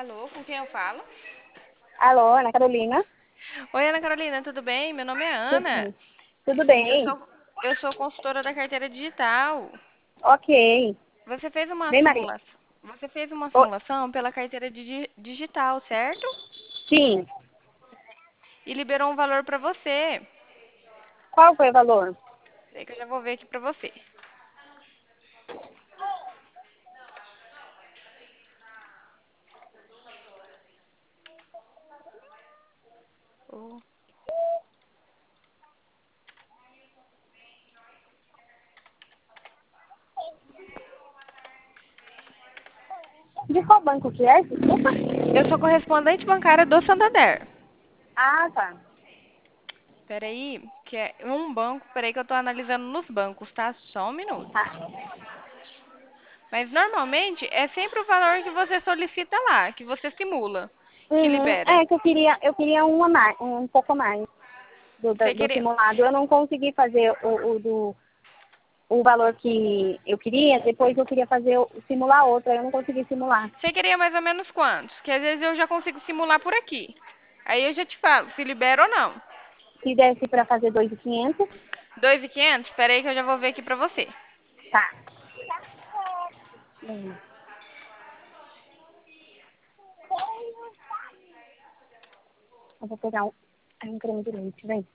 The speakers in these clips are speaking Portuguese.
Alô, com quem eu falo? Alô, Ana Carolina? Oi, Ana Carolina, tudo bem? Meu nome é Ana. Tudo, tudo Eu bem? sou, eu sou consultora da carteira digital. Ok. Você fez uma Vem, Maria. simulação. Você fez uma Ô, simulação pela carteira digital, certo? sim. E liberou um valor para você. Qual foi o valor? Peraí que eu já vou ver aqui para você. Oh, De qual banco que é? Desculpa. eu sou correspondente bancária do Santander. Ah, tá. Peraí, que é um banco. Peraí que eu tô analisando nos bancos, tá? Só um minuto. Tá. Mas normalmente é sempre o valor que você solicita lá, que você simula, que Uhum. libera. É que eu queria um a mais, um pouco a mais Você do queria, simulado. Eu não consegui fazer o valor que eu queria, depois eu queria fazer simular outro, aí eu não consegui simular. você queria mais ou menos quantos? Que às vezes eu já consigo simular por aqui. Aí eu já te falo se libera ou não. Se desse para fazer 2.500, 2.500. Espera aí que eu já vou ver aqui pra você. tá. Hum. Eu vou pegar um creme de leite, vem.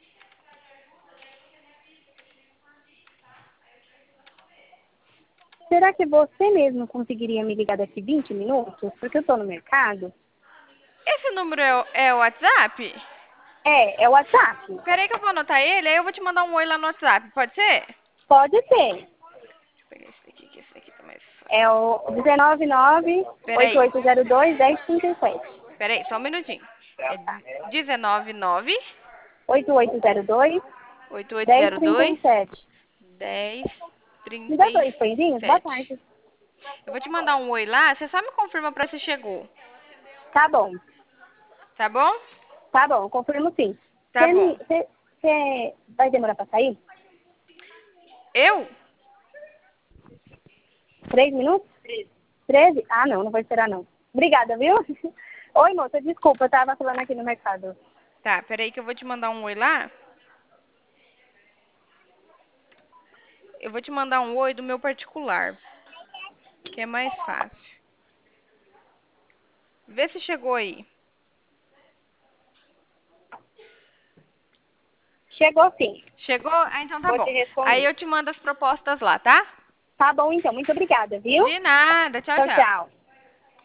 Será que você mesmo conseguiria me ligar daqui 20 minutos? Porque eu tô no mercado. Esse número é o WhatsApp? É o WhatsApp. Espera aí que eu vou anotar ele, aí eu vou te mandar um oi lá no WhatsApp, pode ser? Deixa Pode ser. eu pegar esse daqui, que esse daqui tá mais É fácil. o 199 Espera aí, 8802 1037. espera aí, só um minutinho. É 199 8802 8802 1037. Me dá dois pãezinhos? Boa 1037. tarde. Eu vou te mandar um oi lá, você só me confirma pra se chegou, Tá bom. tá bom? Tá bom, confirmo sim. Tá bom. Você vai demorar pra sair? Eu? 3 minutos? 13? Ah, não vai esperar não. Obrigada, viu? Oi, moça, desculpa, eu tava falando aqui no mercado. Tá, peraí que eu vou te mandar um oi lá. Eu vou te mandar um oi do meu particular, que é mais fácil. Vê se chegou aí. Chegou sim. Chegou? Ah, então tá Vou te bom. Aí responder. eu te mando as propostas lá, tá? Tá bom, então. Muito obrigada, viu? De nada. Tchau, Tchau, tchau. tchau.